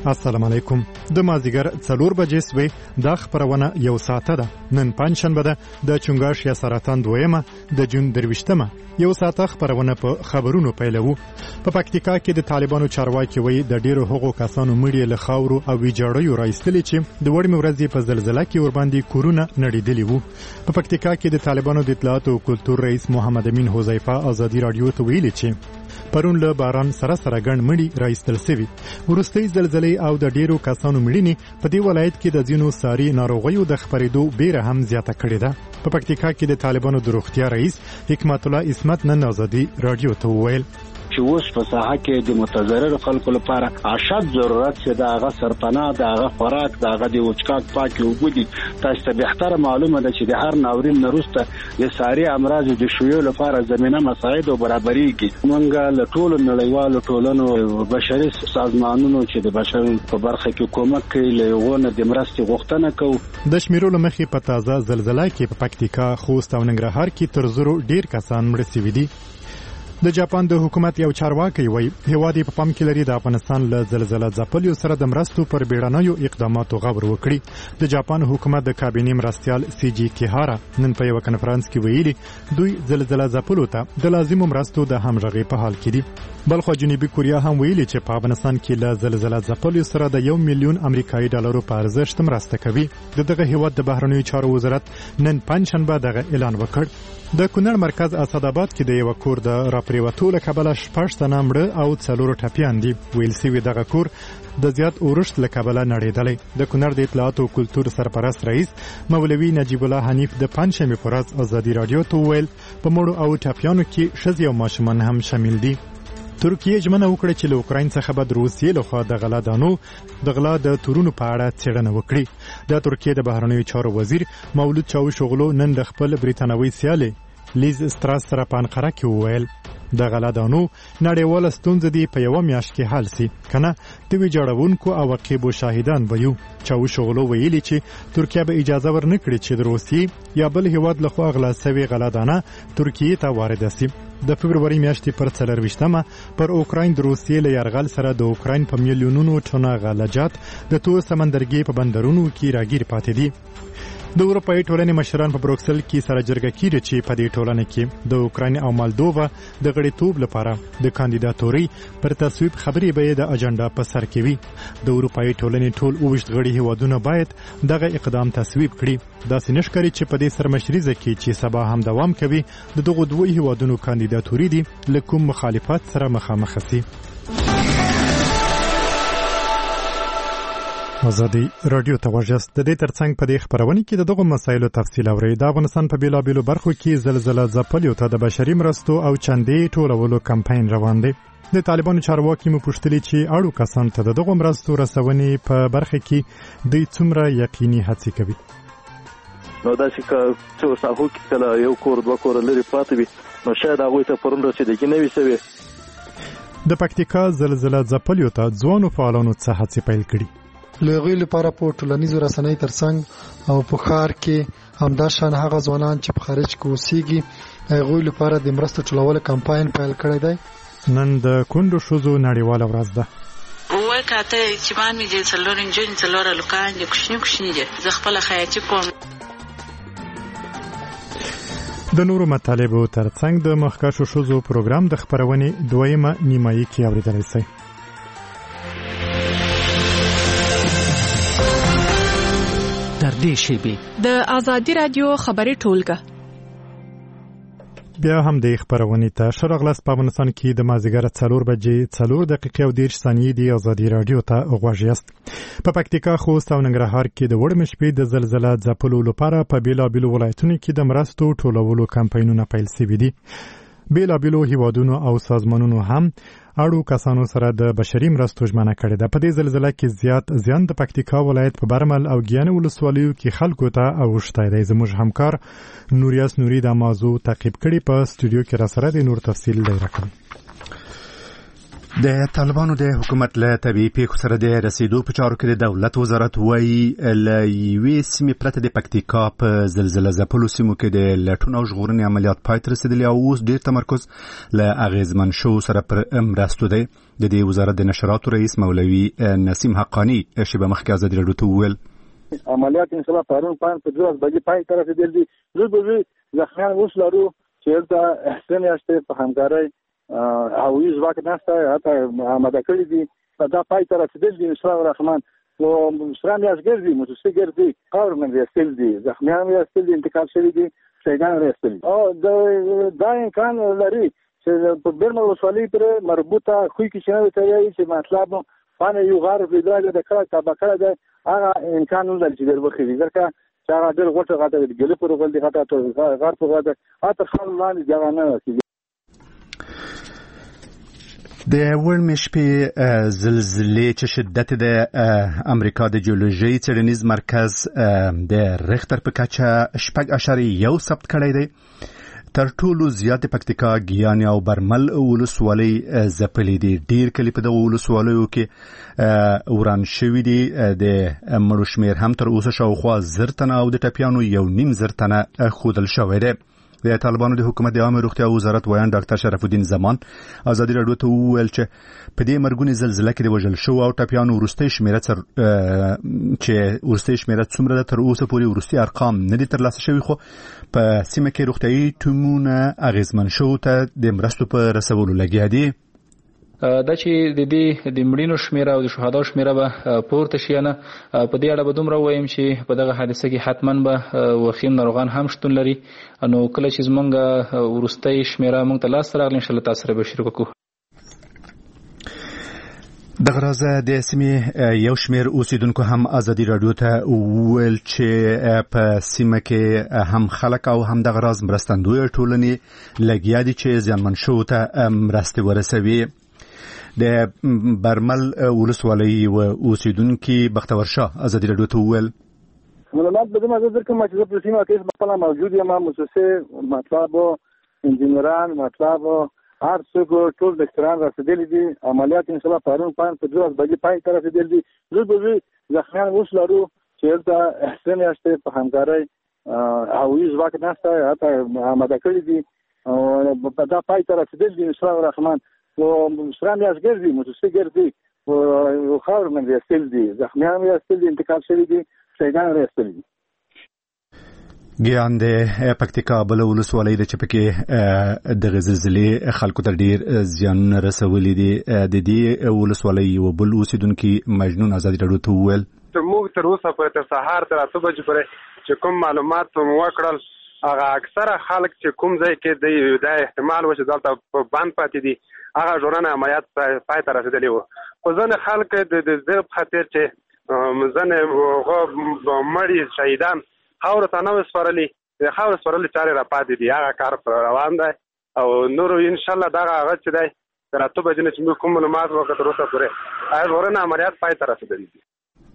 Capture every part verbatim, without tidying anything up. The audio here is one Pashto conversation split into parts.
السلام علیکم. د مازیګر څلور بجې سوې دا خبرونه یو ساعته ده. نن پنځشنبه ده د چنګاښ یا سرطان دویمه د جون درویشتمه. یو ساعته خبرونه په خبرونو پیلوو. په پکتیکا کې د طالبانو چارواکي وایي د ډیرو هغو کسانو مړي له خاورو او ویجاړیو راایستلي چې د وړمې ورځې په زلزلہ کې ورباندې کورونه نړېدلي وو. په پکتیکا کې د طالبانو د اطلاعات او کلتور رئیس محمد امین حذیفه ازادي رادیو ته ویلي چې پرون له باران سره سره ګڼ مړي راایستل شوي. وروستۍ زلزلې او د ډیرو کسانو مړینې په دې ولایت کې د ځینو ساري ناروغیو د خپرېدو بیره هم زیاته کړې ده. په پکتیکا کې د طالبانو د روغتیا رئیس حکمت الله اسمت نن ازادي رادیو ته وویل چې اوس په ساحه کې د متضرر خلکو لپاره اشد ضرورت چې د هغه سرپناه د هغه خوراک د هغه د وچکاک پاکي اوبه دي. تاسو ته بهتره معلومه ده چې د هر ناورین نه وروسته د ساري امراض د شویو لپاره زمينه مساعد او برابرېږي. موږ له ټولو نړیوالو ټولنو بشري سازمانونو چې د بشر په برخه کې کومک کوي له یوونه د مرستې غوښتنه کوو. د شمیرو لمخې په تازه زلزلہ کې په پکتیکا، خوست او ننګرهار کې تر زرو ډیر کسان مړه شوي دي. د جاپان د حکومت یو چارواکي وایي هیواد په پام کې لري د افغانستان له زلزلہ ځپلیو سره د مرستو پر بیړنیو اقداماتو غور وکړي. د جاپان حکومت د کابینې مرستیال سی جی کیهارا نن په یو کنفرانس کې ویلي دوی زلزلہ ځپلو ته د لازمو مرستو د همغږۍ په حال کې دي. بلخو جنوبي کوریا هم ویلي چې په افغانستان کې له زلزلہ ځپلیو سره د یو میلیون امریکایي ډالرو په ارزښت مرسته کوي. د دغه هیواد د بهرنیو چارو وزارت نن پنځشنبه دغه اعلان وکړ. د کونړ مرکز اسداباد کې د یو کور د راپریوتو له کبله شپږ تنه مړه او څلور ټپیان دي. ویل سوي دغه کور د زیات اورښت له کبله نړېدلی. د کونړ د اطلاعات او کلتور سرپرست رئیس مولوي نجیب الله حنیف د پنځشنبې په ورځ ازادي رادیو ته وویل په مړو او ټپیانو کې ښځې او ماشومان هم شامل دي. ترکیه ژمنه وکړه چې له اوکراین څخه به د روسیې لخوا د غلا دانو د غلا د تورونو په اړه څېړنه وکړي. د ترکیه د بهرنیو چارو وزیر مولود چاوشوغلو نن د خپل بریتانوي سیالې لیز ستراس سره په انقره کې وویل د غلا دانو نړیواله ستونزه دی په یوه میاشت کې حل سي کنه د ویجاړونکو عواقبو شاهدان به یو. چاوشوغلو ویلي چې ترکیه به اجازه ورنکړي چې د روسیې یا بل هیواد لخوا غلا سوي غلا دانه ترکیې ته وارده سي. د فبروري میاشتې پر څلرویشتمه پر اوکراین د روسیې له یرغل سره د اوکراین په میلیونونو ټنه غلجات د تور سمندرګي په بندرونو کې راګیر پاتې دي. د اروپایي ټولنې مشران په بروکسل کې سره جرګه کیږي چې په دې ټولنه کې د اوکراین او مالدووا د غړیتوب لپاره د کاندیداتوري پر تصویب خبرې به د اجنډا په سر کې وي. د اروپایي ټولنې ټول اوویشت غړي هیوادونه باید دغه اقدام تصویب کړي. داسې نشکري چې په دې سرمشریزه کې چې سبا هم دوام کوي د دغو دوه هیوادونو کاندیداتوري دي له کوم مخالفت سره مخامخ شي. ازادي رادیو ته وژاست. د دې ترڅنګ په دې خبرونه کې د دغه مسایلو تفصیل اورئ. د افغانستان په بیلابیلو برخو کې زلزلہ ځپلیو ته د بشري مرستو او چندې ټولولو کمپاین روان دی. د طالبانو چارواکي مو پوښتلي چې اړو کسان ته د دغه مرستو رسونې په برخه کې دوی څومره یقیني هڅې کوي. نو دا چې څو ساحو کې کله یو کور دوه کور لري پاتې وي نو شاید هغوی ته پرون رسېدګي نه وي سوې. د پکتیکا زلزلہ ځپلیو ته ځوانو فعالانو څه هڅې پیل کړي. لغوی لپاره په ټولنیزو رسنۍ ترڅنګ او په ښار کې همدا شان هغه ځوانان چې په خارج کې اوسېږي هغوی لپاره د مرستو ټولولو کمپاین پیل کړی دی. نن د کونډو ښځو نړیواله ورځ ده. وای کاته چې باندې چې څلور انجن څلور لوکان د کوشنی کوشنی دي زه خپل خیاطي کوم. د نورو مطالبو ترڅنګ د مخکښو ښځو پروګرام د خبرونې دویمه نیمایي کې اورېدلی شئ. د ازادي رادیو خبري ټولګه بیا هم د خبرونې ته شرغلس په افغانستان کې د مازیګر څلور بجې څلور دقیقې او دېرش ثانیې د ازادي رادیو ته غوږ یاست. په پکتیکا، خوست او ننګرهار کې د وړمې شپې د زلزلہ ځپلو لپاره په بیلابیلو ولایتونو کې د مرستو ټولولو کمپاینونه پیل شوي دي. بیلابیلو هیوادونو او سازمانونو هم اړو کسانو سره د بشري مرستو ژمنه کړې ده. په دې زلزلہ کې زیات زیان د پکتیکا ولایت په برمل او ګیان ولسوالیو کې خلکو ته اوښتی دی. زموږ همکار نوریاس نوري دا موضوع تعقیب کړي. په سټوډیو کې را سره د نور تفصیل دی راکړي. د طالبانو د حکومت له طبيعي پیښو سره د رسیدو په چارو کې د دولت وزارت وایي له یوې سیمې پرته د پکتیکا په زلزله ځپلو سیمو کې د لټون او ژغورنې عملیات پای ته رسیدلي او اوس ډېر تمرکز له اغېزمن شوو سره پر مرستو دی. د دې وزارت د نشراتو رئیس مولوي نسیم حقانی شیبه مخکې ازادي راډیو ته وویل عملیات ان شاء الله پرون پان په دروازه باندې پای ته رسیدل دي. زه به ځخمیان اوس لرو چې دا احسان یاشته په همکارۍ او یوز واک نشته حتی آماده کړی دي دا پای ته رسیدل دي ان شاء الله الرحمن. و سلام یاشګر دي متوسګر دي قارمن رسیدل دي ځخمیان رسیدل دي انتقال شوی دي شهیدان رسیدل او دا امکان لري چې په برمه وسولې پر مربوطه خو کې شنو ته یي چې مطلب باندې یو غار په درجه د کړه تابع ده هغه امکان لري چې ورخي ځکه چې هغه ډېر غوټه غاټه د ګلې پر غل دي غاټه غار په غاټه اته خل لاندې ځای نه د ورمش په زلزلې چې شدت د امریکا د جیولوژي څېړنیز مرکز د ریختر په کچه شپږ اعشاریه یو ثبت کړی دی. تر ټولو زیات پکتیکا ګیان او برمل ولسوالۍ ځپلې دي. ډیر کلی په دغه ولسوالیو کې وران شوي دي. د مړو شمېر هم تر اوسه شاوخوا زر تنه او د ټپیانو یو نیم زر تنه ښودل شوی دی. د طالبانو د حکومت د عامه روغتیا وزارت ویان ډاکټر شرف الدین زمان ازادي راډیو ته وویل چې په دې مرګونی زلزلې کې د وژل شو او ټپیانو وروستي شمیره تر چې وروستي شمیره څومره ده تر اوسه پورې وروستي ارقام نه دي ترلاسه شوي خو په سیمه کې روغتیايي ټیمونه اغیزمن شو ته د مرستو په رسولو لګیا دي. دا چې د دې د مړینو شمیره او د شهدا شمیره به پورته شي نه په دې اړه به دومره وایم چې په دغه حادثه کې حتما به وخیم ناروغان هم شتون لري. نو کله چې زمونږ ورستۍ شمیره مونږ ته لاس راغلی ان شاء الله تاسو سره به شریک وکړو. دغه راز د سیمې یو شمیر اوسیدونکو هم ازادي راډیو ته وویل چې په سیمه کې هم خلک او هم دغه راز مرستندوی ټولنې لګیا دي چې زیانمن شوو ته مرستې ورسوي. د برمل ولسوالۍ و اوسیدونکو بختور شاه ازادي راډیو ته وویل معلومات به ما ذکر کوم چې په سیمه کې خپل موجود یم مؤسسه مطلب انجنیران مطلب هر څوک ټول ډاکټران رسیدلي دي. عملیات ان شاء الله پرون پان په دروازه باندې پای ته رسیدل دي. زه به ځخمیان اوس لرو چې دا احسان یاشته په همکارۍ او یوز واک نشته حتی آماده کړی دي او دا پای ته رسیدل دي ان شاء الله الرحمن. و سلام یاشګر دي متوسګر دي او قارمن رسیدل دي ځخمیان رسیدل دي انتقال شوی دي شهیدان رسیدل دي. ګیان د پکتیکا بل ولسوالۍ د چپکې د زلزلې خلکو ته ډیر زیان رسولي دي. د دې ولسوالۍ یو بل اوسیدونکو مجنون ازادي راډیو ته وویل موږ تر اوسه په تر سهار تر اته بجې پورې چې کوم معلومات مو وکړل هغه اکثره خلک چې کوم ځای کې د احتمال و چې دلته په بند پاتې دي هغه ژغورنه عملیات پای ته رسېدلي وو. خو ځینې خلک د دې په خاطر چې ځینې مړي شهیدان خاورو ته نه وسپارلي د خاورو سپارلو چارې را پاتې دي. هغه کار پر روان دی او نور انشاءالله دغه هغه چې دی تر اته بجې نه چې موږ کوم معلومات وکړو تر اوسه پورې هغه ژغورنه عملیات پای ته رسېدلي دي.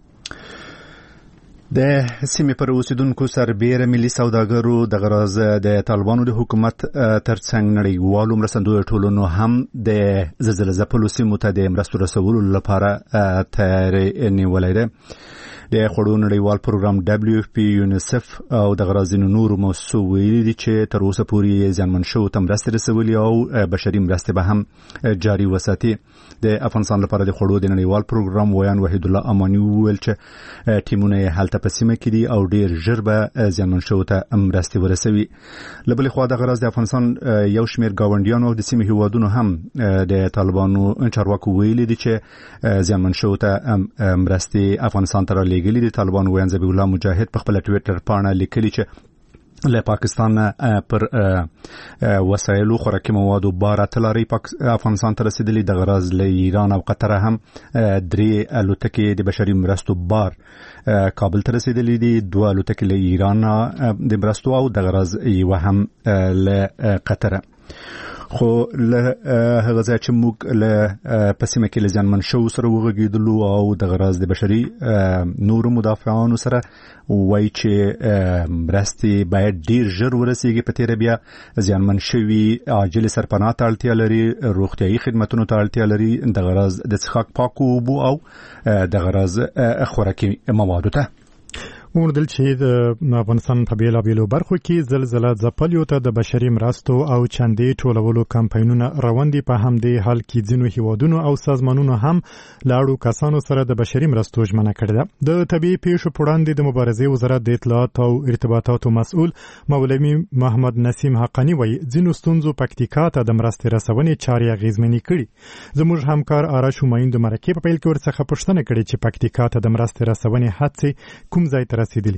د سیمې پر اوسیدونکو سربیره ملي سوداګرو د غراز د طالبانو د حکومت ترڅنګ نړیوالو مرستندویو ټولنو هم د زلزلې ځپلو سیمو ته د مرستو رسولو لپاره تیاری نیولی دی. د خوړو نړیوال پروګرام دبلیو اف پی یونیسف او د غرازینو نورو موسسو ویلي دي چې تر اوسه پورې زیانمن شوو ته مرستې رسولي او بشري مرستې به هم جاري وساتي. د افغانستان لپاره د خوړو د نړیوال پروګرام ویان وحید الله امانی وویل چې ټیمونه یې هلته په سیمه کې دي او ډیر ژر به زیانمن شوو ته مرستې ورسوي. له بلې خوا دغه راز د افغانستان یو شمېر ګاونډیانو او د سیمې هیوادونو هم د طالبانو چارواکو ویلي دي چې زیانمن شوو ته مرستې افغانستان ته رالیږلي دي. طالبانو ویان ذبیح الله مجاهد په خپله ټویټر پاڼه لیکلي چې له پاکستان پر وسایلو خوراکي موادو بار اتلاري افغانستان ته رسیدلي. د غراز له ایران او قطر هم درې الوتکې د بشري مرستو بار کابل ته رسیدلي دي. دوه الوتکې له ایران د مرستو او د غراز یوه هم له قطر. خو له هغه ځای چې موږ له پسیمه کې لزیانمن شو سره وغږیدلو او د غراز د بشري نورو مدافعانو سره وایي چې مرستې باید ډیر ژر ورسیږي. په تیره بیا زیانمن شوي عاجل سرپناه ته اړتیا لري، روغتیایي خدمتونو ته اړتیا لري، د غراز د څښاک پاکو اوبو او د غراز خوراکي موادو ته. وموندل چې د افغانستان په بیلابیلو برخو کې زلزله ځپلیو ته د بشري مرستو او چندې ټولولو کمپاینونه روان دي. په همدې حال کې ځینو هیوادونو او سازمانونو هم لاړو کسانو سره د بشري مرستو ژمنه کړې ده. د طبیعي پیښو په وړاندې د مبارزې وزارت د اطلاعات او ارتباطاتو مسؤل مولوي محمد نسیم حقانی وایي ځینو ستونزو پکتیکا ته د مرستې رسونې چارې اغیزمنې کړي. زموږ همکار آرش همایون د مرکې په پیل کې ورڅخه پوښتنه کړې چې پکتیکا ته د مرستې رسونې هڅې کوم ځای ته رسیدلی.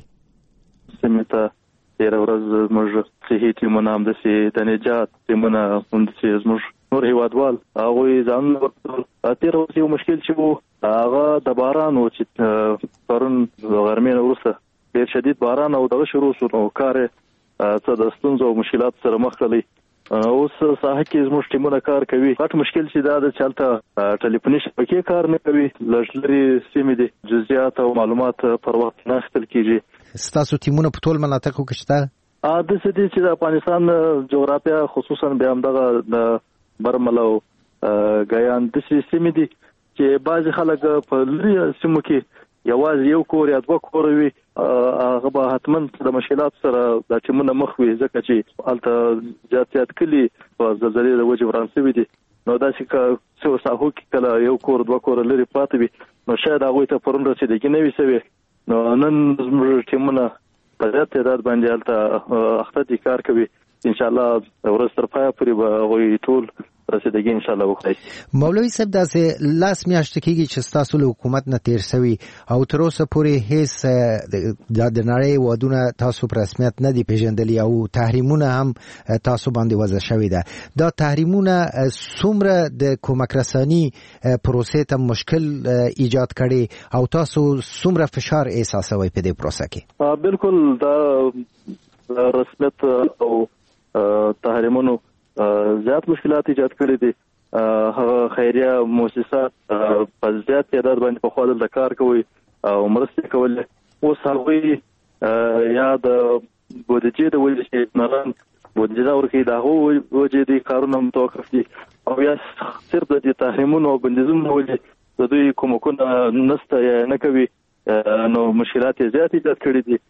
سمته تیر ورځ موږ صحي ټیمونه هم داسې د نجات ټیمونه هم چې زموږ نور هیوادوال هغوی ځانونه ورکړل. تیر ورځ یو مشکل چې و هغه د باران و چې پرون د غرمې نه وروسته ډېر شدید باران او دغه شروع شو، نو کار څه د ستونزو او مشکلاتو سره مخ کړلی. اوس ساحه کې زموږ ټیمونه کار کوي. غټ مشکل چې دا د چلته ټلیفوني شبکې کار نه کوي، لږ لرې سیمې دي، جزئیات او معلومات پر وخت نه اخیستل کېږي. ستاسو ټیمونه په ټول مناطقو کې شته؟ ا د څه دي چې د افغانستان جغرافیه خصوصا بیا هم دغه د برمل او ګیان د سیمې دي چې بعضې خلک په لرې سیمو کې یوازې یو کور یا دوه کور وي، هغه به حتما د مشکلات سره د ټیمونه مخ وي، ځکه چې هلته زیات زیات کلي په زلزلې د وجې وران شوي دي. نو داسې که څه ساحو کې کله یو کور دوه کوره لرې پراته وي، نو شاید هغوی ته پرون رسیدګي نه وي شوې. نو نن زموږ ټیمونه په زیات تعداد باندې هلته اخته دي، کار کوي. انشاءالله ورځ تر پایه پورې به هغوی ټول رسیدګي انشاءالله وکړي. مولوي صاحب داسې لاس میاشتې کېږي چې ستاسو له حکومت نه تیر شوي او تر اوسه پورې هیڅ د نړۍ هېوادونه تاسو په رسمیت نه دي پېژندلي او تحریمونه هم تاسو باندې وضع شوي ده. دا تحریمونه څومره د کومک رساني پروسې ته مشکل ایجاد کړي او تاسو څومره فشار احساسوئ په دې پروسه کې؟ بالکل دا رسمیت او تحریمونو زیات مشکلات ایجاد کړي دي. هغه خیریه مؤسسات په زیات تعداد باندې په خوا دلته کار کوي او مرستې کولې. اوس هغوی یا د بودیجې د وجې چې نران بودیجه نه ورکوي، د هغو وجې دي کارونه هم توقف دي، او یا صرف د دې تحریمونو او بندیزونو د وجې د دوی کومکونه نشته یا نه کوي، نو مشکلات یې زیات ایجاد کړي دي.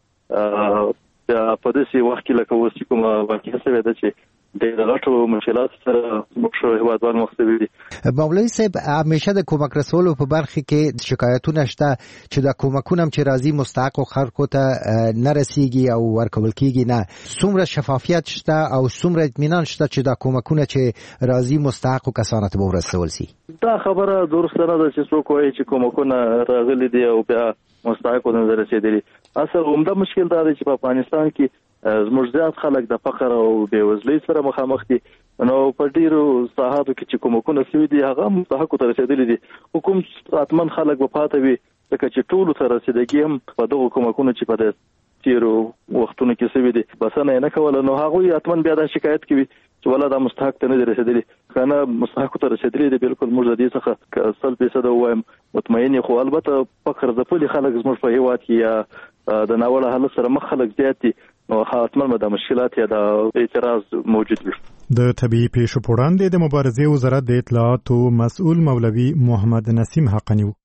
په داسې وخت کې لکه اوس چې کومه واقعه شوې ده چې ډېر غټو مشکلات سره موږ هېوادوال مخ شوي دي. مولوي صاحب همیشه د کومک رسولو په برخه کې شکایتونه شته چې د کومکونه چې راځي مستحقو خلکو ته نه رسیږي او ورکول کېږي نه. څومره شفافیت شته او څومره اطمینان شته چې د کومکونه چې راځي مستحقو کسانو ته به ورسول شي؟ دا خبره درسته نه ده چې څوک وایي چې کومکونه راغلي دي او بیا مستحقو ته نه رسېدلي. اصل عمده مشکل دا دی چې په افغانستان کې زموږ زیات خلک د فقر او بېوزلۍ سره مخامخ دي. نو په ډیرو ساحاتو کې چې کومکونه شوي دي هغه مستحقو ته رسېدلي دي. حکوم حتما خلک به پاته وي، ځکه چې ټولو ته رسېدګي هم په دغو کومکونو چې په د تیرو وختونو کې شوي دي بسنه یې نه کوله، نو هغوی حتما بیا دا شکایت کوي چې ولا دا مستحق ته نه دي رسېدلي. که نه مستحقو ته رسېدلي دي، بالکل موږ د دې څخه سل فیصده ووایم مطمئن یو. خو البته فقر ځپلي خلک زموږ په هېواد کې یا د ناوړه حالت سره مخ خلک زیات دي، نو حتما به د مشکلات یا د اعتراض موجود وي. د طبیعي پیښو په وړاندې د مبارزې وزارت د اطلاعاتو مسؤل مولوي محمد نسیم حقانی و.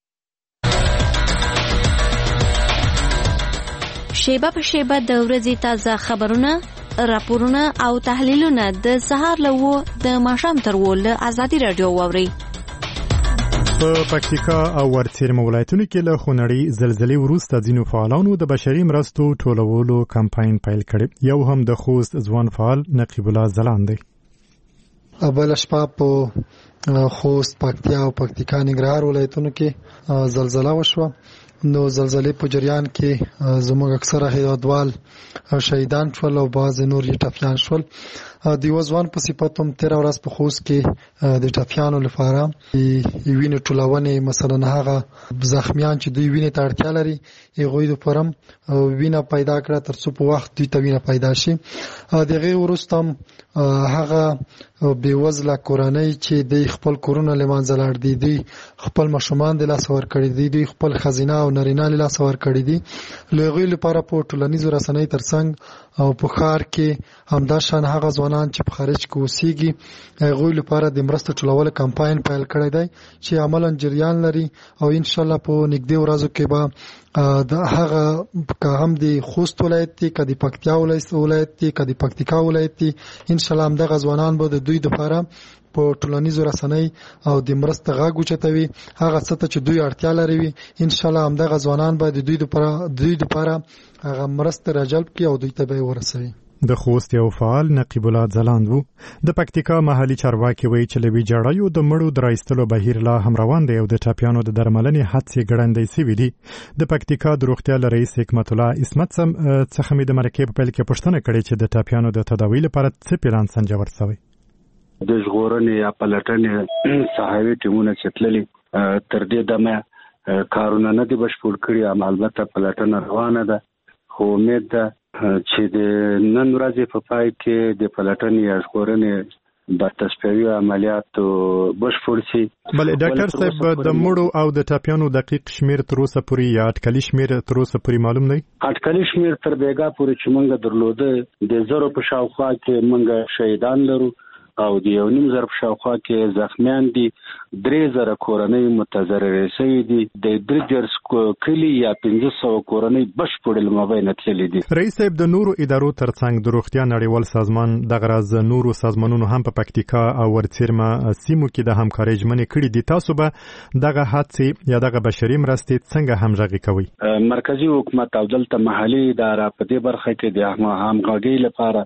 شیبه په شیبه د ورځې تازه خبرونه، راپورونه او تحلیلونه د سهار له وو د ماښام تر وو له ازادي رادیو واورئ. په پکتیکا او ورڅیرمه ولایتونو کې له خونړۍ زلزلې وروسته ځینو فعالانو د بشري مرستو ټولولو کمپاین پیل کړی. یو هم د خوست ځوان فعال نقیب الله ځلان دی. بله شپه په خوست، پکتیا او پکتیکا ننګرهار ولایتونو کې زلزله وشوه. نو زلزلې په جریان کې زموږ اکثره هیوادوال شهیدان شول او بعض نور یې ټپیان شول. د یو ځوان په صفت هم تیر ورځ په خوست کې د ټپیانو لپاره وینې ټولونې مثلا هغه زخمیان چې دوی وینې ته اړتیا لري هغوی لپاره وینه پیدا کړه تر څو په وخت دوی ته وینه پیدا شي. د هغې وروسته هم هغه بېوزله کورنۍ چې دوی خپل کورونه له منځه لاړ دي، دوی خپل ماشومان د لاسه ورکړي دي، دوی خپل ښځینه او نارینه له لاسه ورکړي دي، له هغوی لپاره په ټولنیزو رسنیو ترڅنګ او په ښار کې همداشان هغه ځوانان چې په خارج کې اوسېږي هغوی لپاره د مرستو ټولولو کمپاین پیل کړی دی چې عملاً جریان لري او انشاءالله په نږدې ورځو کې به د هغه که هم د خوست ولایت دی که د پکتیا ولایت دی که د پکتیکا ولایت دی انشاءالله همدغه ځوانان به د دوی لپاره په ټولنیزو رسنۍ او د مرسته غږ اوچتوي، هغه څه ته چې دوی اړتیا لري انشاءالله همدغه ځوانان به د دوی لپاره دوی لپاره هغه مرسته راجلب کړي او دوی ته به یې ورسوي. د خوست یو فعال نقیب الله ځلاند وو. د پکتیکا محلي چارواکي وایي چې له ویجاړیو د مړو د رایستلو بهیر لا هم روان دی او د ټپیانو د درملنې هڅې ګړندۍ سوي دي. د پکتیکا د روغتیا له رئیس حکمت الله اسمت څخه مې د مرکې په پیل کې پوښتنه کړې چې د ټپیانو د تداوي لپاره څه پلان سنجول سوی. د ژغورنې یا پلټنې صحاوي ټیمونه چې تللي تر دې دمه کارونه نه دي بشپړ کړي، اما البته پلټنه روانه ده. خو امید ده چې د نن ورځې په پای کې د پلټنې یا ژغورنې برتسپوي عملیات بشپړ شي. بله ډاکټر صاحب د مړو او د ټپیانو دقیق شمیر تر اوسه پورې یا اټکلي شمیر تر اوسه پورې معلوم دی؟ اټکلي شمیر تر بیګا پورې چې موږ درلوده د زرو په شاوخوا کې موږ شهیدان لرو او د یو نیم زر په شاوخوا کې زخمیان دي. درې زره کورنۍ متضررې شوي دي. د درجرس کلي یا پنځه سوه کورنۍ بشپړ له مابینه تللي دي. رئیس صاحب د نورو ادارو ترڅنګ د روغتیا نړیوال سازمان دغه راز نورو سازمانونو هم په پکتیکا او ورڅیرمه سیمو کې د همکارۍ ژمنې کړي دي. تاسو به دغه هڅې یا دغه بشري مرستې څنګه همغږي کوئ؟ مرکزي حکومت او دلته محلي اداره په دې برخه کې د همغږۍ لپاره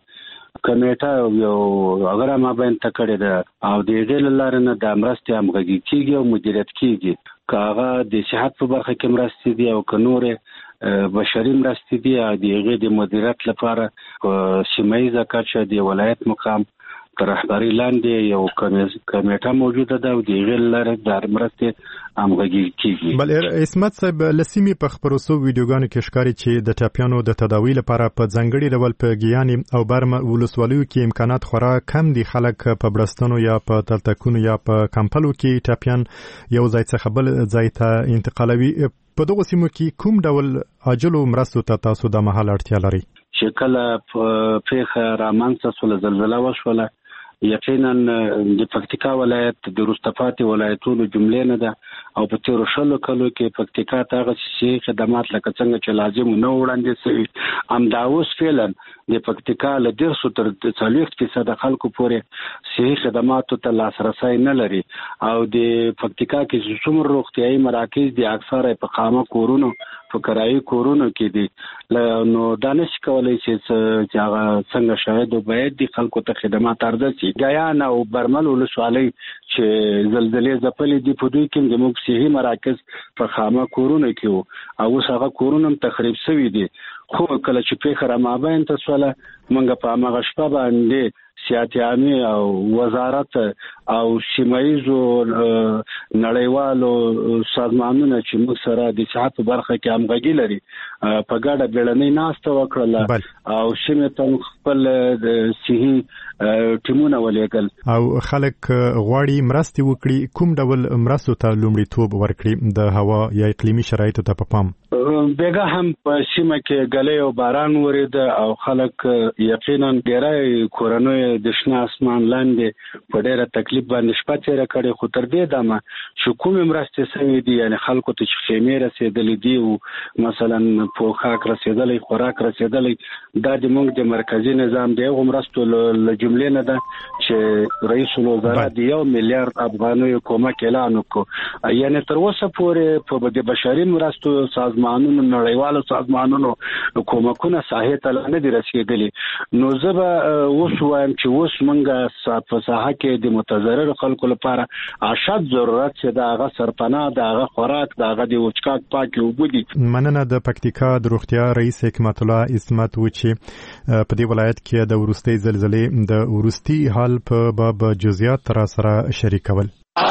کمیټه یو هغه مابین ته کړې ده او د دې لپاره نه د مرستې همغږي کیږي او مدیریت کیږي. که هغه د صحت په برخه کې مرستې دي او که نورې بشري مرستې دي د هغې د مدیریت لپاره په سیمه کچه د ولایت مقام تر رهبرۍ لاندې یو کمیټه موجوده ده او د هغې له لارې د مرستې همغږي کیږي. بله اسمت صاحب له سیمې په خپرو سوو ویډیوګانو کې ښکاري چې د ټپیانو د تداوي لپاره په ځانګړي ډول په ګیانې او برمه ولسوالیو کې امکانات خورا کم دي. خلک په بړستنو یا په تلتکونو یا په کمپلو کې ټپیان یو ځای څخه بل ځای ته انتقالوي. په دغو سیمو کې کوم ډول عاجلو مرستو ته تاسو د مهال اړتیا لرئ؟ چې کله پیښه رامنځته شوله، زلزله وشوله، یقینا د پکتیکا ولایت د وروسته پاتې ولایتونو جملې نه ده او په تیرو شلو کلو کې پکتیکا ته هغه صحي خدمات لکه څنګه چې لازم نه وړاندې شوي همدا اوس فعلا د پکتیکا له دېرشو تر څلوېښت فیصده خلکو پورې صحي خدماتو ته لاسرسی نه لري او د پکتیکا کې چې څومره روغتیایي مراکز دي اکثره په خامه کورونو په کرایي کورونو کې دي. نو دا نشي کولی چې هغه څنګه شاید او باید دي خلکو ته خدمات عرضه شي. ګیان او برمل ولسوالۍ چې زلزلې ځپلې دي په دوی کې زموږ صحي مراکز په خامه کورونو کې وو او اوس هغه کورونه هم تخریب شوي دي. خو کله چې پیښه رامابین ته شوله موږ په هماغه شپه باندې سیاحت عامه او وزارت او سیمایزو نړیوالو سازمانونو چې موږ سره د صحت په برخه کې همغږي لري په ګډه بیړنۍ ناسته وکړله او سیمې ته خپل صحي ټیمونه ولېږل او خلک غواړي مرستې وکړي. کوم ډول مرستو ته لومړیتوب ورکړي د هوا یا اقلیمي شرایطو ته په پام؟ بیګا هم په سیمه کې ګلې او باران وریده او خلک یقینا ډېری کورنۍ د شنه اسمان لاندې په ډېره تکلیف باندې شپه تېره کړې. خو تر دې دمه چې کومې مرستې سوي دي یعنې خلکو ته چې خیمې رسېدلې دي او مثلا پوښاک رسېدلی، خوراک رسېدلی، دا د موږ د مرکزي نظام د هغو مرستو له جملې نه ده چې رئیس الوزرا د یو میلیارډ افغانیو کومک اعلان وکړ. یعنی تر اوسه پورې په د بشري مرستو سازمانونو نړیوالو سازمانونو کومکونه ساحه ته نه دي رسیدلي. نو زه به اوس وایم چې اوس موږ په ساحه کې د متضرر خلکو لپاره اشد ضرورت چې د هغه سرپناه د هغه خوراک د هغه د وچکاک پاکي اوبه دي. مننه. د پکتیکا د روغتیا رئیس حکمت الله اسمت و چې په دې ولایت کې د ورستۍ زلزلې د ورستي حال په باب جزئیات تر سره شریکول.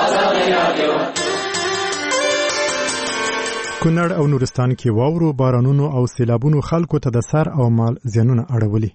کونړ او نورستان کې واورو بارانونو او سیلابونو خلکو ته د سر او مال زیانونه اړولي.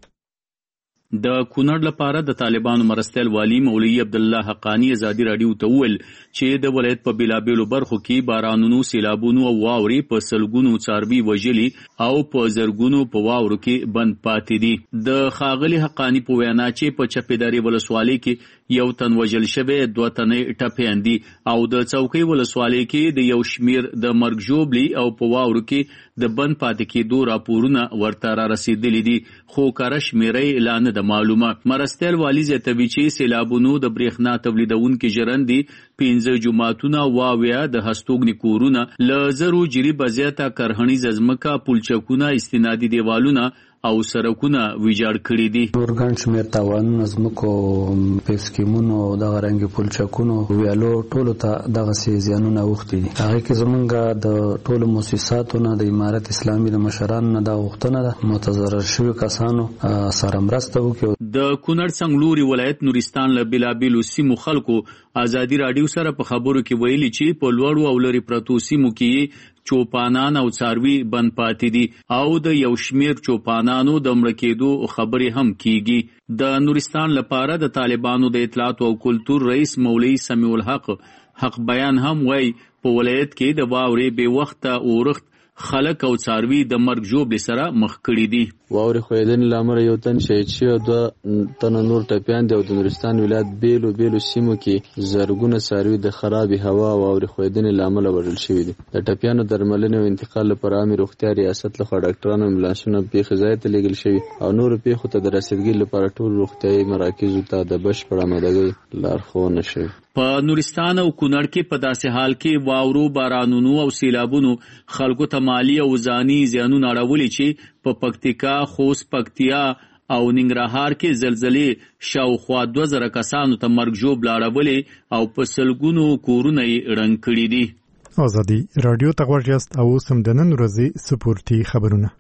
د کونړ لپاره د طالبانو مرستیال والی مولوی عبد الله حقانی ازادي رادیو ته وویل چې د ولایت په بیلابیلو برخو کې بارانونو سیلابونو او واوري په سلګونو څاروي وژلي او په زرګونو په واورو کې بند پاتې دي. د ښاغلي حقانی په وینا چې په چپیداري ولسوالۍ کې یو تن وژل شوی، دوه تنې ټپیان دي او د څوکۍ ولسوالۍ کې د یو شمیر د مرګ ژوبلي او په واورو کې د بند پاتې کېدو راپورونه ورته را رسیدلي دي، خو کره شمیرې لا نه ده معلومه. مرستیال والی زیاتوي چې سیلابونو د برېښنا تولیدونکي ژرندې، پنځه جوماتونه، واویا د هستوګنې کورونه، له زرو جریبه زیاته کرهنیزه ځمکه، پلچکونه، استنادي دیوالونه او سرکونه ویجاړ کړي دي. ورګان شمیر تاوانونه زمکو په سکیمونو او دغه رنګ پلچکونو ویالو ټولو ته دغه سي زیانونه وختي دي. هغه کې زمونږ د ټولو مؤسساتو نه د امارت اسلامي د مشرانو نه دا غوښتنه ده متضرر شوي کسانو سره مرسته وکړي. د کونړ څنګلوري ولایت نورستان له بیلابیلو سیمو خلکو ازادي رادیو سره په خبرو کې ویلي چې په لوړو او لري پرتو سیمو کې چوپانان او څاروي بند پاتې دي او د یو شمیر چوپانانو د مړه کېدو خبرې هم کیږي. د نورستان لپاره د طالبانو د اطلاعات او کلتور رئیس مولوی سمیع الحق حق بیان هم وایي په ولایت کې د واورې بې وخته اورښت خلک او څاروي د مرګ ژوبلې سره مخ کړي دي. واورې ښویېدنې له امله یو تن شهید شوی او دوه تنه نور ټپیان دي او د نورستان ولایت بیلو بیلو سیمو کې زرګونه څاروي د خرابې هوا او واورې ښویېدنې له امله وژل شوي دي. د ټپیانو درملنې او انتقال لپاره عامې روغتیا ریاست لخوا ډاکټرانو امبولانسونه پېښې ځای ته لېږل شوي او نورو پېښو ته د رسېدګۍ لپاره ټولو روغتیایي مراکزو ته د بشپړه آمادګۍ لارښوونه شوې. په نورستان او کونړ کې په داسې حال کې واورو، بارانونو او سیلابونو خلکو ته مالی او ځاني زیانونه اړولي چې په پکتیکا، خوست، پکتیا او ننګرهار کې زلزلې شاوخوا دوه زره کسانو ته مرګ ژوبله اړولې او په سلګونو کورونه یې ړنګ کړي دي. ازادي رادیو ته غوږ یاست او اوس هم د نن ورځې سپورتي خبرونه.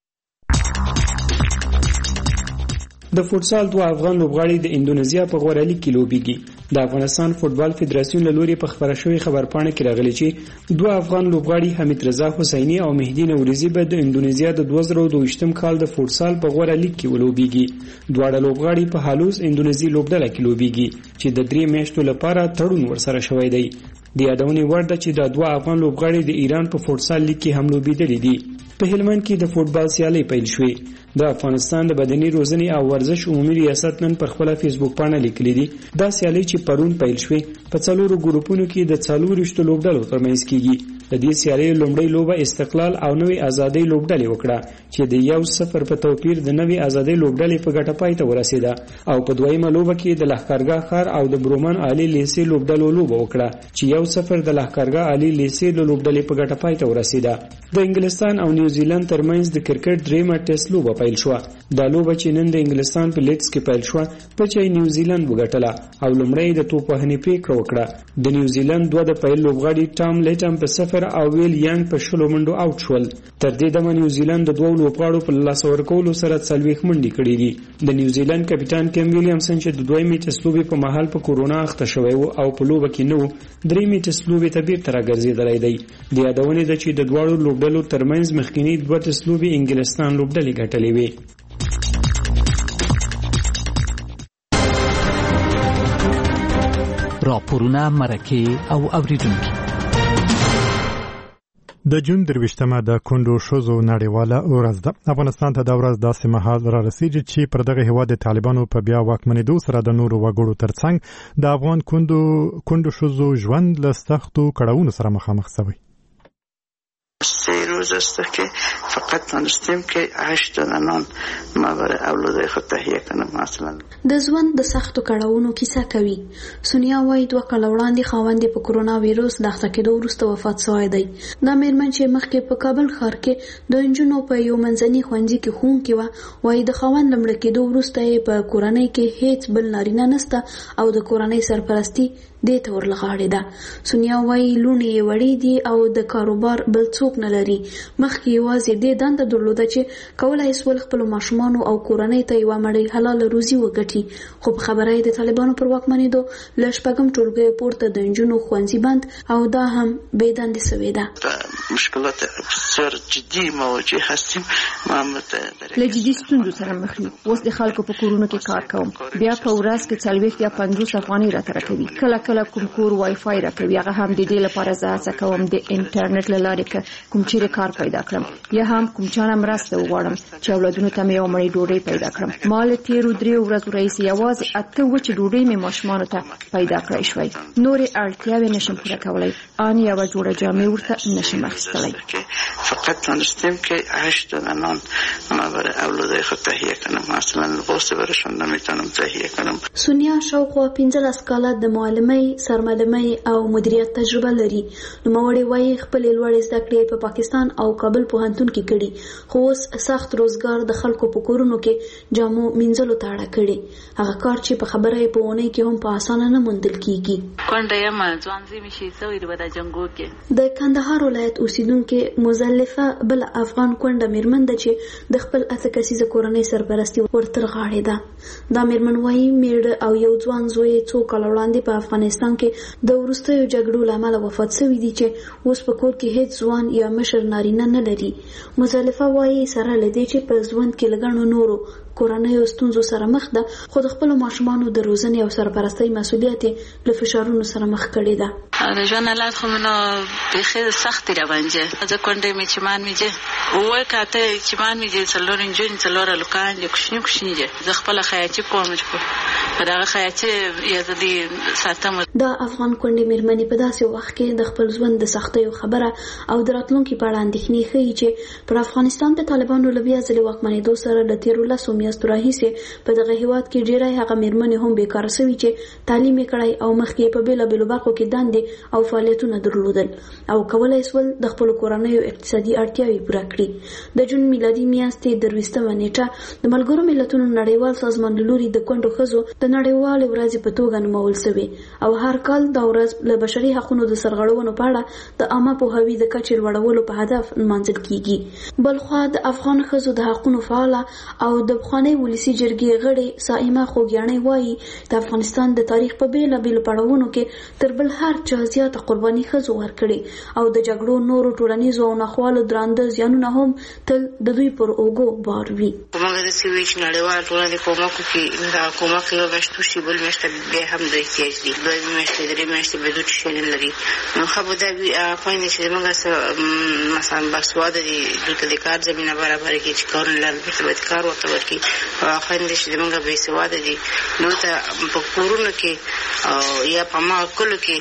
د فوټسال دوه افغان لوبغاړي د اندونیزیا په غوره لیګ کې لوبېږي. د افغانستان فوټبال فدراسیون له لوري په خبره شوې خبرپاڼه کې راغلي چې دوه افغان لوبغاړي حمید رضا حسیني او مهدي نوریزي به د اندونیزیا د دوه زره دوه کال د فوټسال په غوره لیګ کې ولوبېږي. دواړه لوبغاړي په هالوز اندونیزي لوبډله کې لوبېږي چې د درې میاشتو لپاره تړون ورسره شوی دی. د یادونې وړ ده چې دا دوه افغان لوبغاړي د ایران په فوټسال لیګ کې هم لوبېدلي دي. په هلمند کې د فوټبال سیالۍ پیل شوې. د افغانستان د بدني روزنې او ورزش عمومي ریاست نن پر خپل فیسبوک باندې لیکلي دي دا سیالۍ چې پرون پیل شوې په څلورو ګروپونو کې د څلورشتو لوبډلو ترمنځ کیږي. د دې سیالۍ لومړۍ لوبه استقلال او نوې ازادۍ لوبډلې وکړه چې د یو صفر په توپیر د نوې ازادۍ لوبډلې په ګټه پای ته ورسېده او په دویمه لوبه کې د لښکرګاه ښار او د برومن علي لیسې لوبډلو لوبه وکړه چې یو صفر د لښکرګاه علي لیسې لوبډلې په ګټه پای ته ورسېده. د انګلستان او نیوزیلند ترمنځ د کرکټ دریمه ټیسټ لوبه پیل شوه. دا لوبه چې نن د انګلستان په لیډز کې پیل شوه په چې نیوزیلند وګټله او لومړی د توپ وهنې پریکړه وکړه. د نیوزیلند دوه د پیل لوبغاړي ټام لیټم په صفر او ویل یانګ په شلو منډو آوټ شول. تر دې دمه نیوزیلند د دوو لوبغاړو په لاسه ورکولو سره څلوېښت منډې کړې دي. د نیوزیلند کپټان کیم ویلیامسن چې د دویمې ټیسټ لوبې په مهال په کورونا اخته شوی و او په لوبه کې نه و درېیمې ټیسټ لوبې ته بیرته راګرځېدلی دی. د یادونې ده چې د دواړو لوبډلو ترمنځ مخکینی دوه ټیسټ لوبې انګلستان لوبډلې ګټلې وې. راپورونه، مرکې او اوریدونکي. د جون درویشتمه د کندو ښځو نړیواله ورځ ده. افغانستان ته دا ورځ داسې مهال را رسیږي چې پر دغه هېواد د طالبانو په بیا واکمنېدو سره د نورو وګړو ترڅنګ د افغان کندو کندو ښځو ژوند له سختو کړاوونو سره مخامخ شوی. روز است که فقط تانستیم که هشت دانان ما برای اولاد خود تهیه کنم. مثلا د ژوند د سختو کړهونو کیسه کوي. سونیا وایي دوه کاله وړاندې خاوند په کرونا وایروس د اخته کېدو وروسته وفات شوی دی. دا مېرمن چې مخکې په کابل ښار کې د انجونو په یو منځني ښوونځي کې ښوونکې وه، وایي د خاوند له مړه کېدو وروسته یې په کورنۍ کې هیڅ بل نارینه نسته او د کورنۍ سرپرستي دې ته ورلغاړې ده. سونیا وایي لوڼې یې وړې دي او د کاروبار بل څوک نه لري. مخکې یوازې دې دنده درلوده چې کولی یې سول خپلو ماشومانو او کورنۍ ته یوه مړۍ حلاله روزي وګټي، خو په خبره یې د طالبانو پر واکمنېدو له شپږم ټولګیو پورته د نجونو ښوونځي بند او دا هم بې دندې سوې ده. مشکلات بسیار جدي مواجه هستیم. له جدي ستونزو سره مخ یو. اوس د خلکو په کورونو کې کار کوم، بیا په ورځ کې څلوېښت یا پنځوس افغانۍ راته راکوي. کله کله کوم کور وای فای راکوي، هغه هم د دې لپاره زه هڅه کوم د انټرنیټ له لارې که کوم چیرې کار پیدا کړم یا هم کوم چا نه مرسته وغواړم چې اولادونو ته مې یوه مړۍ ډوډۍ پیدا کړم. ما له تېرو دریو ورځو راهیسې یوازې اته وچې ډوډۍ مې ماشومانو ته پیدا کړی شوی. نورې اړتیاوې نشم پوره کولی، ان یوه جوړه جامې ورته نشم اخیستلی. فقط تانستیم که هشت دانان ما برای اولاد خود تهیه کنم. مثلا لباس برایشان نمیتونم تهیه کنم. سونیا شاوخوا پنځلس کاله د معلمۍ، سرمعلمۍ او مدیریت تجربه لري. نوموړې وایي خپلې لوړې زده کړې په پاکستان او کابل پوهنتون کې کړي، خو اوس سخت روزګار د خلکو په کورونو کې جامو مینځلو ته اړه کړي. هغه کار چې په خبره یې په اونۍ کې هم په اسانه نه موندل کیږي. کونډه یم ځوانځي مې شي سوي د جنګو کې. د کندهار ولایت اوسیدونکې مزلفه بل افغان کونډه میرمن ده چې د خپل اته کسیزه کورنۍ سرپرستي ورتر غاړې ده. دا میرمن وایي میړه او یو ځوان زوی څو کاله وړاندې په افغانستان کې د وروستیو جګړو له امله وفات شوي دي چې اوس په کور کې هیڅ ځوان یا مشر نارینه نه لري. مزلفه وایي سره له دې چې په ژوند کې له ګڼو نورو کورنیو ستونزو سره مخ ده، خو د خپلو ماشومانو د روزنې او سرپرستۍ مسؤلیت یې له فشارونو سره مخ کړی ده. د ژوند حالات خو منو بیخي سخت دی روانجه. زه کونډه مې چې مان مې جه وای کاته چې مان مې جه څلور انجون څلور لوکان دي کوشنی کوشنی جه زه خپل خیاچي کوم چې په دا خیاچي یا د دې ساتم. دا افغان کونډه میرمنې په داسې وخت کې د خپل ژوند د سختیو خبره او د راتلونکي په اړه اندېښنې ښیي چې پر افغانستان د طالبانو له بیا ځلې واکمنېدو سره د تېرو لسو میاشتو راهیسې په دغه هېواد کې ډېری هغه میرمنې هم بیکاره سوي چې تعلیم یې کړی او مخکې په بېلابېلو برخو کې دندې او فعالیتونه درلودل او کولی سول د خپلو کورنیو اقتصادي اړتیاوې پوره کړي. د جون میلادي میاشتې درویشتمه نیټه د ملګرو ملتونو نړیوال سازمان له لوري د کونډو ښځو د نړیوالې ورځې په توګه نومول شوې او هر کال دا ورځ له بشري حقونو د سرغړونو په اړه د عامه پوهاوي د کچې لوړولو په هدف نمانځل کیږي. بلخوا د افغان ښځو د حقونو فعاله او د پخوانۍ ولسي جرګې غړې سائمه خوږیاڼۍ وایي د افغانستان د تاریخ په بېلابېلو پړاوونو کې تر بل هر چا زیاته قرباني ښځو ورکړې او د جګړو نورو ټولنیزو او ناخوالو درانده زیانونه هم تل د دوی پر اوږو بار وي. موږ د سوي چې نړیوال ټولنه د کومکو کې دا کومک یو میاشت وشي بل میاشت بیا هم د احتیاج دي دوه میاشتې درې میاشتې به دوی شي نه لري. نو خو دا خویندې چې موږ مثلا باسواده دي دلته د کار زمینه برابره کړي چې کارونه لري باید کار ورته ورکړي. خویندې چې موږ بې سواده دي نو ته په کورونو کې یا په ما کلو کې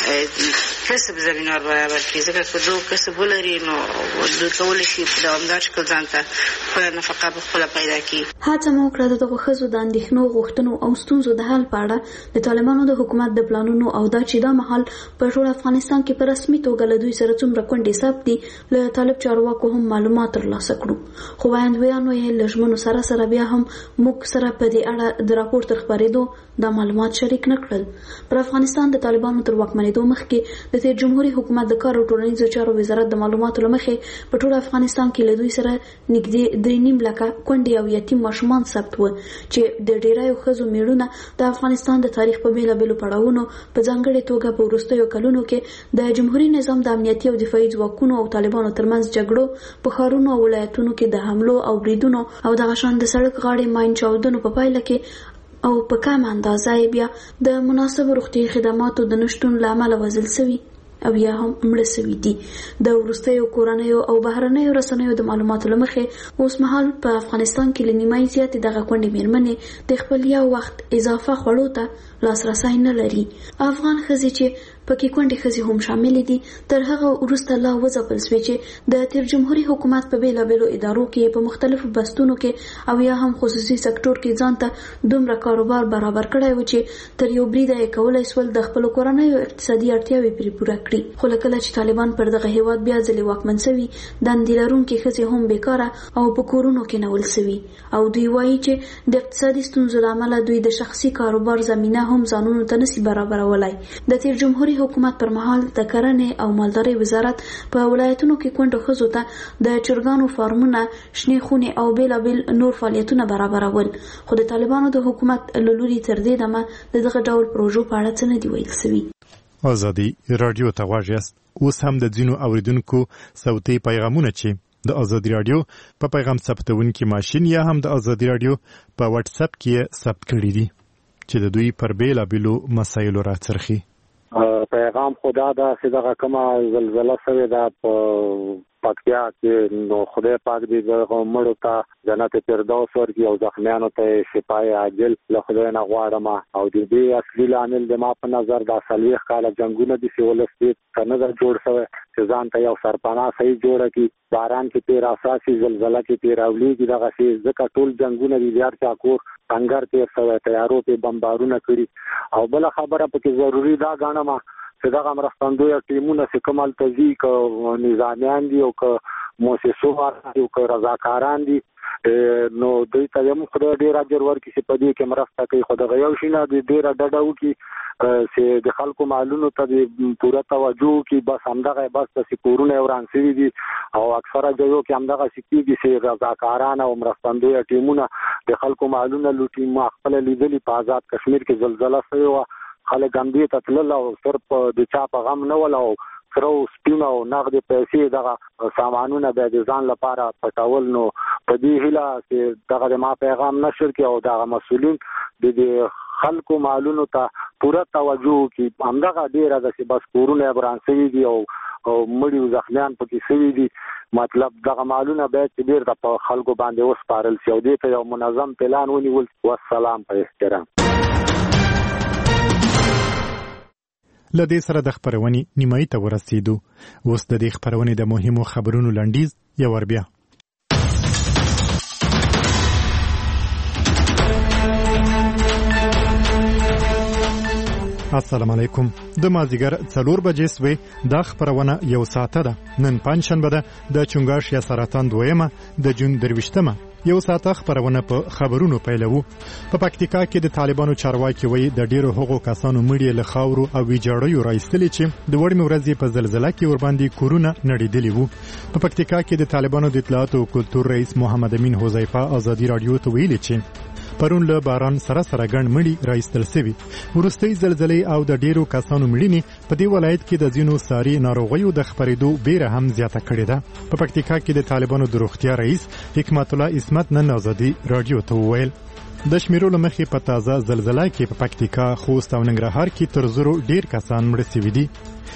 کسب زمینه برابر کړي ځکه که دوی کسب ولري نو دوی کولی شي په دوامدار شکل ځان ته خپله نفقه په خپله پیدا کړي. هڅه مو وکړه د دغو ښځو د اندېښنو غوښتنو او ستونزو د حل په اړه د طالبانو د حکومت د پلانونو او دا چې دا مهال په ټول افغانستان کې په رسمي توګه له دوی سره څومره کونډې ثبت دي له طالب چارواکو هم معلومات ترلاسه کړو. خو وړاندویانو یې له ژمنو سره سره بیا هم موږ سره په دې اړه د راپور تر خپرېدو دا معلومات شریک نه کړل. پر افغانستان د طالبانو تر واکمنېدو مخکې د تېر جمهوري حکومت د کار او ټولنیزو چارو وزارت د معلوماتو له مخې په ټول افغانستان کې له دوی سره نږدې درې نیم لکه کونډې او یتیم ماشومان ثبت و چې د ډېریو ښځو میړونه د افغانستان د تاریخ په بېلابېلو پړاوونو په ځانګړې توګه په وروستیو کلونو کې د جمهوري نظام د امنیتي او دفاعي ځواکونو او طالبانو ترمنځ جګړو په ښارونو او ولایتونو کې د حملو او بریدونو او دغه شان د سړک غاړې ماین چاودنو په پایله کې او په کم اندازه بیا د مناسبو روغتیايي خدماتو د نشتون له امله وژل شوي او یا هم مړه شوي دي. د وروستیو کورنیو او بهرنیو رسنیو د معلوماتو له مخې اوس مهال په افغانستان کې له نیمایي زیاتې دغه کونډې میرمنې د خپل یو وخت اضافه خوړو ته لاسرسی نه لري. افغان ښځې چې پکې کونډې ښځې هم شامل دي. تر هغه وروسته لا وځپل شوې چې د تیر جمهوریت حکومت په بیلابیلو ادارو کې په مختلفو بستونو کې او یا هم خصوصي سکتور کې ځان ته دومره کاروبار برابر کړی و چې تر یو بریده یې کولی شول د خپلو کورنیو اقتصادي اړتیاوې پرې پوره کړي. خو کله چې طالبان پر دغه هیواد بیا ځلې واکمن شوي، دندې لرونکي ښځې هم بیکاره او په کورونو کې نول شوي او دوی وایي چې د اقتصادي ستونزو له امله دوی د شخصي کاروبار زمینه هم ځانونو ته نشي برابرولای. د تیر جمهوریت حکومت پر مهال د کرنې او مالدارۍ وزارت په ولایتونو کې کونډو ښځو ته د چرګانو فارمونه، شنې خونې او بیلابیل نور فعالیتونه برابرول. خو د طالبانو د حکومت له لوري تر دې دمه د دغه ډول پروژو په اړه څه نه دي ویل شوي. ازادي رادیو ته غواړئ یاست. اوس هم د ځینو اوریدونکو صوتي پیغامونه چې د ازادي رادیو په پیغام ثبتونکي ماشین یا هم د ازادي رادیو په واتس اپ کې ثبت کړي دي چې د دوی پر بیلابیلو مسایلو راڅرخي. پیغام خدا دا چې دغه کومه زلزله شوې ده په پکتیا کې، نو خدای پاک دې دغه مړو ته جنت فردوس ورکړي او زخمیانو ته شفای عاجل له خدای نه غواړم. او د دې اصلي لامل د ما په نظر دا څلوېښت کاله جنګونه دي چې ولس دې نه ده جوړ شوی چې ځان ته یو سرپناه صحیح جوړه کړي. باران کې تیر اساسي زلزله کې تیر اولیږي دغه شی ځکه ټول جنګونه دي یار چا کور څنګه تیر شوی، تیارو په بمبارونه کړي. او بل خبره پکې ضروری دا غاڼه چې دغه مرستندوی ټیمونه چې کومل تزي ک نظامیان دي او ک مؤسسو او ک رضاکاران دي، نو دوی ته هم خدای ډیر اجر ورکړي چې په دې کې مرسته کوي. خو دغه یو شی نه دی ډیر ډډه وکړي چې د خلکو معلوماتو ته پوره توجه وکړي. بس همدغه بس چې کورونه وران شوي دي او اکثره ځایو کې همدغه سکیږي چې رضاکاران او مرستندوی ټیمونه د خلکو معلومات لوټي. ما خپل لیدلي په آزاد کشمیر کې زلزلہ شوی و، خلک هم دې ته تلل او صرف د چا په غم نه ول او سره سپینه او نغدې پیسې دغه سامانونه به د ځان لپاره پټول. نو په دې هیله چې دغه د ما پیغام نشر کړي او دغه مسؤلین د دې خلکو معلوماتو ته پوره توجه وکړي. همدغه ډیره ده چې بس کورونه بران شوي دي او او مړي او زخمیان پکې شوي دي. مطلب دغه معلومات باید چې ډیر د خلکو باندې وسپارل شي او دې ته یو منظم پلان ونیول. والسلام په احترام. لدې سره د خبرونې نیمایي ته ورسېدو. اوس د دې خبرونې د مهمو خبرونو لنډیز یو ور بیا. السلام علیکم. د مازیګر څلور بجې سوې دا خبرونه یو ساعته ده. نن پنځشنبه ده د چنګاښ یا سرطان دویمه د جون درویشتمه. یو ساعته خبرونه په خبرونو پیلوو. په پکتیکا کې د طالبانو چارواکي وایي د ډیرو هغو کسانو مړي له خاورو او ویجاړیو راایستلي چې د وړمې ورځې په زلزله کې ورباندې کورونه نړېدلي وو. په پکتیکا کې د طالبانو د اطلاعات او کلتور رئیس محمد امین حذیفه ازادي رادیو ته ویلي چې پرون له باران سره سره ګڼ مړي راایستل شوي. وروستۍ زلزلې او د ډیرو کسانو مړینې په دې ولایت کې د ځینو ساري ناروغیو د خپرېدو بیره هم زیاته کړې ده. په پکتیکا کې د طالبانو د روغتیا رئیس حکمت الله اسمت نن ازادي رادیو ته وویل د شمیرو لمخې په تازه زلزله کې په پکتیکا، خوست او ننګرهار کې تر زرو ډیر کسان مړه شوي دي.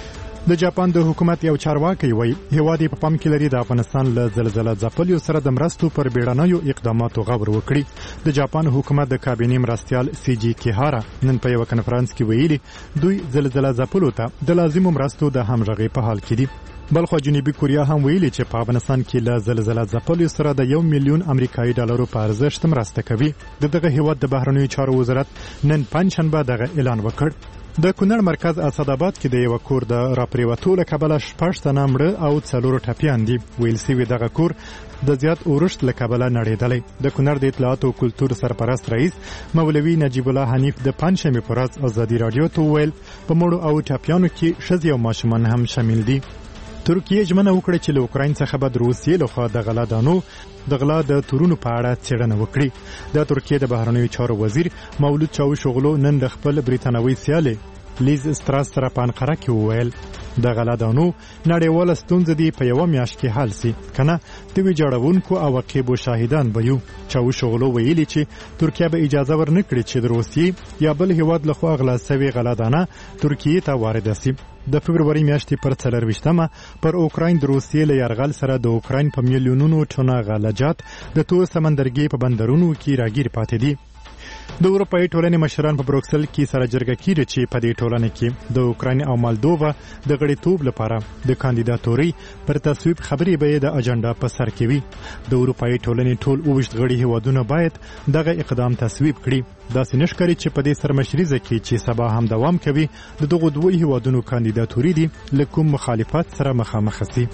د جاپان د حکومت یو چارواکي وایي هیواد په پام کې لري د افغانستان له زلزلې ځپلیو سره د مرستو پر بیړنیو اقداماتو غور وکړي. د جاپان حکومت د کابینې مرستیال سی جی کیهارا نن په یو کنفرانس کې ویلي دوی زلزلې ځپلو ته د لازمو مرستو د همغږۍ په حال کې دي. بلخو جنوبي کوریا هم ویلي چې په افغانستان کې له زلزلې ځپلیو سره د یو میلیون امریکایي ډالرو په ارزښت مرسته کوي. دغه هیواد د بهرنیو چارو وزارت نن پنځشنبه دغه اعلان وکړ. د کونړ مرکز اسداباد کې د یو کور د راپریوتو له کبله شپږ تنه مړه او څلور ټپیان دي. ویل سوي دغه کور د زیات اورښت له کبله نړېدلی. د کونړ د اطلاعات او کلتور سرپرست رئیس مولوي نجیب الله حنیف د پنځشنبې په ورځ ازادي رادیو ته وویل په مړو او ټپیانو کې ښځې او ماشومان هم شامل دي. ترکیه ژمنه وکړه چې له اوکراین څخه به د روسیې لخوا د غلا دانو د غلا د تورونو په اړه څېړنه وکړي. د ترکیه د بهرنیو چارو وزیر مولود چاوشوغلو نن د خپل بریتانوي سیالې لیز ستراس سره په انقره کې وویل د غلا دانو نړیواله ستونزه دی په یوه میاشت کې حل سي کنه د ویجاړونکو عواقبو شاهدان به یو. چاوشوغلو ویلي چې ترکیه به اجازه ورنه کړي چې د روسیې یا بل هیواد لخوا غلا شوې غلا دانه ترکیه ته وارده سي. د فبروري میاشتې پر څلرویشتمه پر اوکراین د روسیې له یرغل سره د اوکراین په میلیونونو ټنه غلجات د تور سمندرګي په بندرونو کې راګیر پاتې دي. د اروپאי ټولنې مشران په بروکسل کې سره جرګه کیږي چې په دې ټولنه کې د اوکراین او مالدووا د غړیتوب لپاره د کاندیداتوري پر تصویب خبري به د اجنډا په سر کې وي. د اروپאי ټولنې ټول اوږد غړي هیوادونه باید دغه اقدام تصویب کړي. دا سنش کوي چې په دې سرمشريزه کې چې سبا هم دوام کوي د دغه دوه هیوادونو کاندیداتوري دي لکه مخالفت سره مخامخ شي.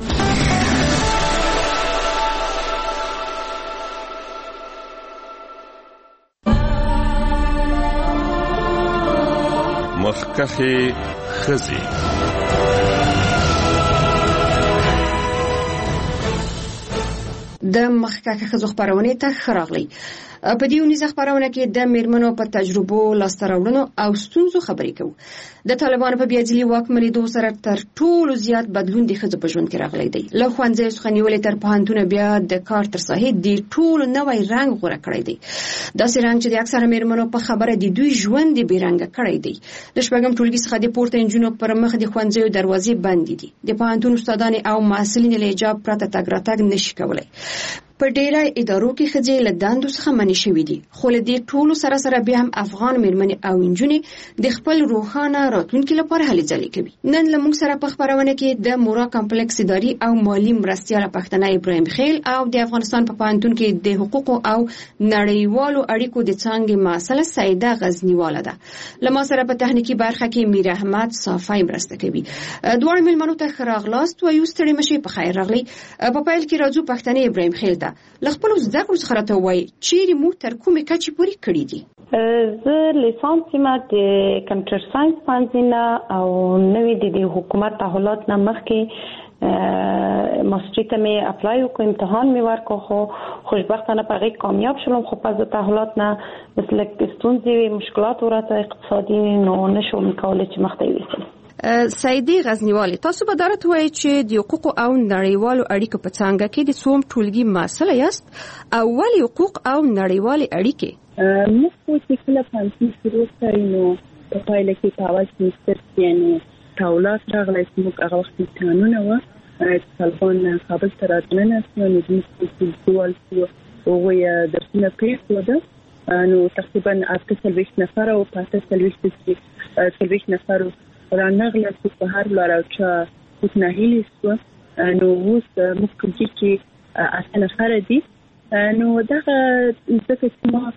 مخکخي خزي د مخکخي خزو خبرونه ته خراغلي په دې ونیزه خبرونه کې د میرمنو په تجربو لاستراوړنو او ستونزو خبرې کوو. د طالبانو په بیاځلي واکمنۍ دوه سره تر ټولو زیات بدلون د ښځو په ژوند کې راغلی دی. له ښوونځي څخه نیولې تر پوهنتونه بیا د کار تر ساحې د ټولو نوی رنګ غوره کړی دی. داسې رنګ چې د اکثره میرمنو په خبره د دوی ژوند د بیرنګه کړی دی. د شپږم ټولګي څخه د پورته انجونو پر مخ د ښوونځیو دروازې بندې دي. د پوهنتون استادان او محصلین له حجاب پرته تګ راتګ نشي کولای. په ډیره ادارو کې ښځې له دندو څخه منع شوې دي. خو له دې ټولو سره سره بیا هم افغان میرمنې او نجونې د خپل روښانه راتلونکي لپاره هلې ځلې کوي. نن له موږ سره په خبرونه کې د مورا کمپلیکس اداري او مالی مرستیال پښتنه ابراهیم خیل او د افغانستان په پوهنتون کې د حقوقو او نړیوالو اړیکو د څانګې مسله سیده غزنیواله ده. له ما سره په تخنیکی برخه کې میر احمد صافی مرسته کوي. دوه میلمنو ته خراغلاست و یو ستړي مشي په خیر راغلی. په پیل کې راځو پښتنه ابراهیم خیل ته. لخپل زده کړو څخه راته وایي چیرې مو تر کومې کچې پورې کړي دي؟ زه لیسانس ما د کمپیوټر ساينس پانځینه او نوې د حکومت تحولات نه مخکې ماستری ته مې اپلای وکړ، امتحان مې ورکړ، خو خوشبختانه په هغه کامیاب شوم. خو پس د تحولات نه مثل ستونزې مشکلات ورته اقتصادي نو نشوم کولای چې مخته یوسم. سیدی غزنیوالی، تاسو به درته وایي چې د حقوقو او نړیوالو اړیکو په څانګه کې د څوم ټولګي مسله یاست او ولې حقوق او نړیوالې اړیکې؟ موږ خو چې کله پانسي شروع کړی نو په پایله کې په اول سمستر یعنې تحولات راغلی چې موږ هغه وخت امتحانونه وه طالبان کابل ته راتلنه سوه نو زموږ ټولګیوال شو هغوی درسونه پرېښوده نو تقریبا اته څلوېښت نفره او په اته څلوېښتو کې څلوېښت نفرو رانغله چې په هر لار او چا کوت ناهیلی سو نو اوس موږ کومې کې اته نفر دي. نو دغه ځکه چې ما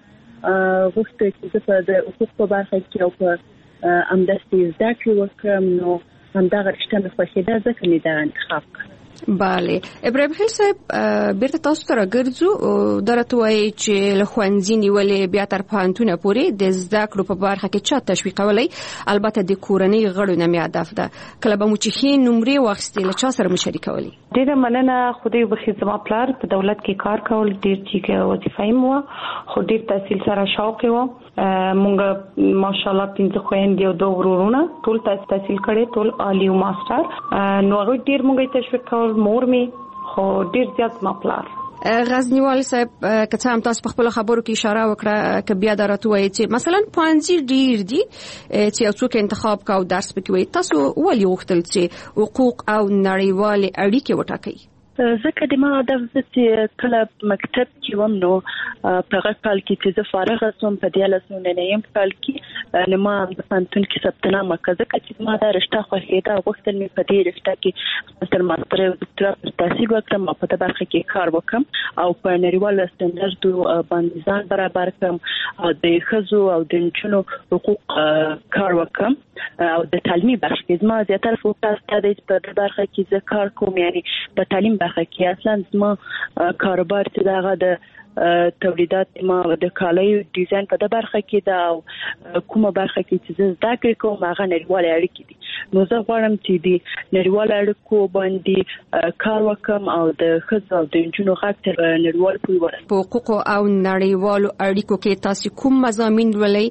غوښته چې په د حقوق په برخه کې او په همداسې زده کړې وکړم نو همدغه رشته مې خوښېده ځکه مې دا انتخاب کړ. بله ابراهیم خیل صاحب بیرته تاسو ته راګرځو. درته وایي چې له ښوونځي نیولې بیا تر پوهنتونه پورې د زده کړو په برخه کې چا تشویقولی؟ البته د کورنۍ غړو نه مې هدف ده. کله به مو چې ښې نمرې واخیستې له چا سره مو شریکولې؟ ډېره مننه. خدای وبخښي زما پلار په دولت کې کار کول ډېر چې وظیفه یې وه خو ډېر تحصیل سره شوق یې وه. مونږ ماشاءالله پنځه خویندې او دوه ورورونه ټول تحصیل کړی، ټول عالي او ماسټر. نو هغوی ډېر مونږ یې تشویق کول، مور مې خو ډېر زیات زما پلار. غزنیوال صاحب که څه هم تاسو په خپلو خبرو کې اشاره وکړه که بیا دا راته وایي چې مثلا پوهنځي ډېر دي چې یو څوک انتخاب کا او درس پکې وایي، تاسو ولې غوښتل چې حقوق او نړیوالې اړیکې وټاکئ؟ ځکه د ما هدف زه چې کله مکتب کې وم نو په هغه کال کې چې زه فارغه سوم په دیارلس نوي نوي کال کې نو ما په پوهنتون کې ثبت نام وکړه ځکه چې ما دا رشته خوښېده. غوښتل مې په دې رشته کې تر ماستر او دکتورا تحصیل وکړم او په دې برخه کې کار وکړم او په نړیوالو سټنډرډو باندې ځان برابر کړم او د ښځو او د نجونو حقوق کار وکړم او د تعلیمي برخه کې زما زیاتره فوکس دا دی چې په دې برخه کې زه کار کوم، یعنی په تعلیم برخه کې اصلا زما کاروبار چې دغه د تولیدات ما د کالیو ډیزاین په د برخه کې دا کومه برخه کې چې زه زده کړې کوم هغه نړیوالې اړیکې دي. نو زه غواړم چې د نړیوالو اړیکو باندې کار وکړم او د ښځو او د نجونو غږ تر نړیوالو پورې ورسوم. په حقوقو او نړیوالو اړیکو کې تاسو کوم مضامین ولې